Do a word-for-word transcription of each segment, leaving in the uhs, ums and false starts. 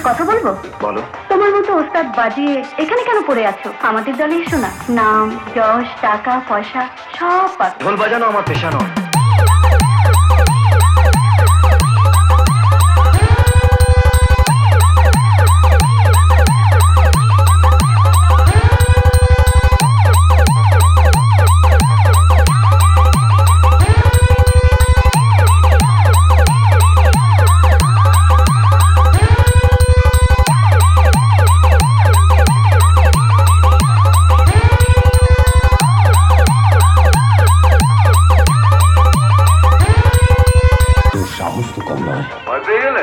কথা বলবো? বলো। তোমার মতো ওস্তাদ বাজিয়ে এখানে কেন পড়ে আছো? আমাদের দলে এসো না। নাম, যশ, টাকা, পয়সা সব পাবে। ঢোল বাজানো আমার পেশা নয়। সাহস তো কম নয়। ভয় পেয়ে গেলে?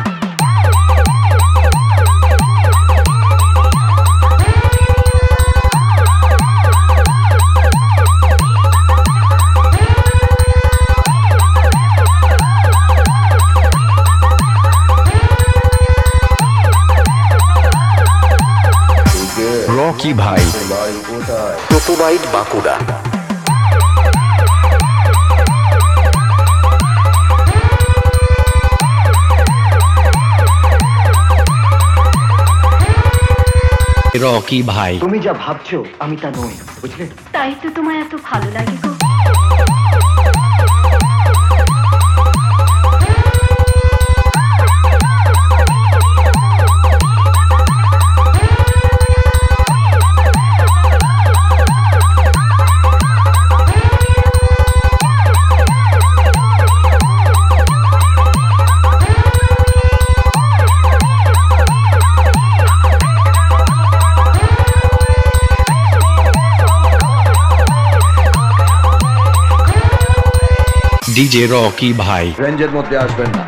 রকি ভাই, টোটোবাইট বাঁকুড়া। রকি ভাই, তুমি যা ভাবছো আমি তা নই, বুঝলে? তাই তো তোমায় এত ভালো লাগে গো। ডিজে রকি ভাই, রেঞ্জের মধ্যে আসবেন না।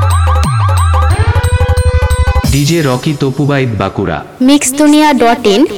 ডিজে রকি তপুবাইত Bankura. Mix Duniya dot in